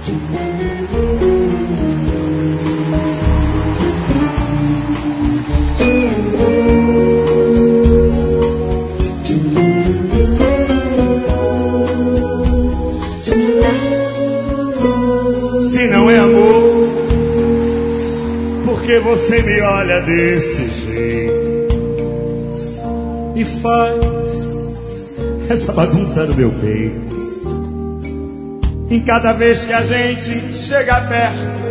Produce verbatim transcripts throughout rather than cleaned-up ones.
Se não é amor, por que você me olha desse jeito e faz essa bagunça no meu peito? Em cada vez que a gente chega perto,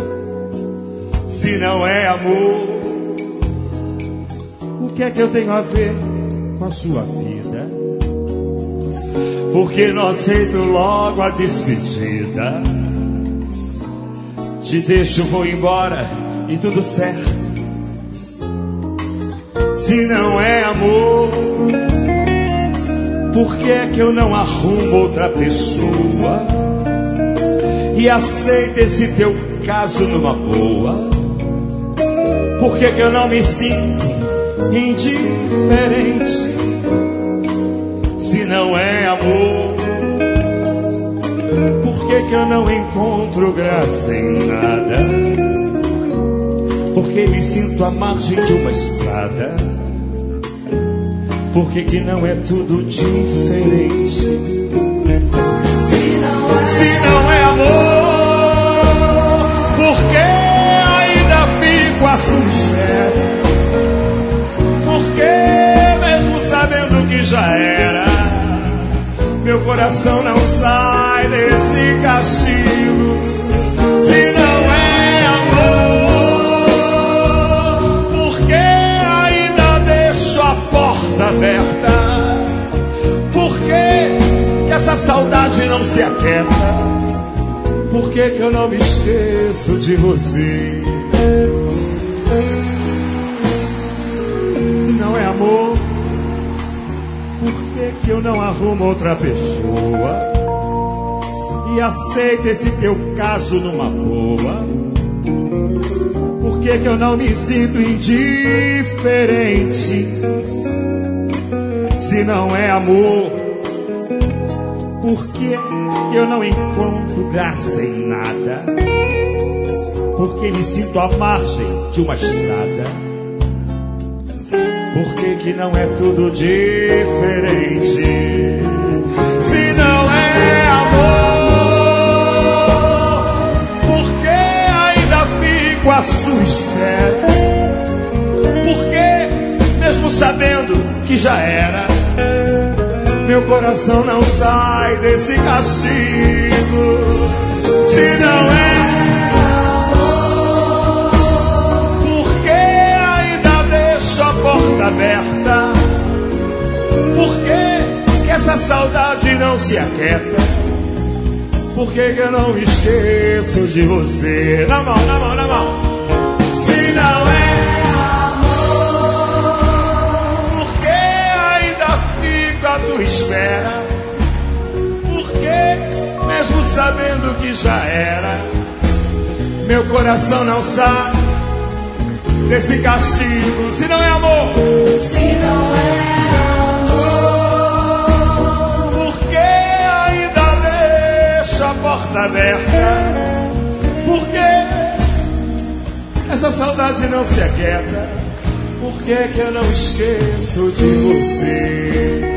se não é amor, o que é que eu tenho a ver com a sua vida? Porque não aceito logo a despedida. Te deixo, vou embora e tudo certo. Se não é amor, por que é que eu não arrumo outra pessoa e aceito esse teu caso numa boa? Por que que eu não me sinto indiferente? Se não é amor, por que que eu não encontro graça em nada? Por que me sinto à margem de uma estrada? Por que que não é tudo diferente? Se não é, Se não é amor, por que ainda fico à sua espera? Por que, mesmo sabendo que já era, meu coração não sai desse castigo? Se não é amor, por que ainda deixo a porta aberta? Por que que essa saudade não se aquieta? Por que que eu não me esqueço de você? Se não é amor, por que que eu não arrumo outra pessoa e aceito esse teu caso numa boa? Por que que eu não me sinto indiferente? Se não é amor, por que que eu não encontro graça em nada? Porque me sinto à margem de uma estrada. Por que que não é tudo diferente? Se não é amor, por que ainda fico à sua espera? Por que, mesmo sabendo que já era, meu coração não sai desse castigo? Se não é amor, por que ainda deixo a porta aberta? Por que que essa saudade não se aquieta? Por que que eu não me esqueço de você? Na mão, na mão, na mão. Se não é amor, por que ainda fico à tua espera? Por que, mesmo sabendo que já era, meu coração não sai desse castigo? Se não é amor, se não é amor, por que ainda deixo a porta aberta? Por que essa saudade não se aquieta? Por que que eu não esqueço de você?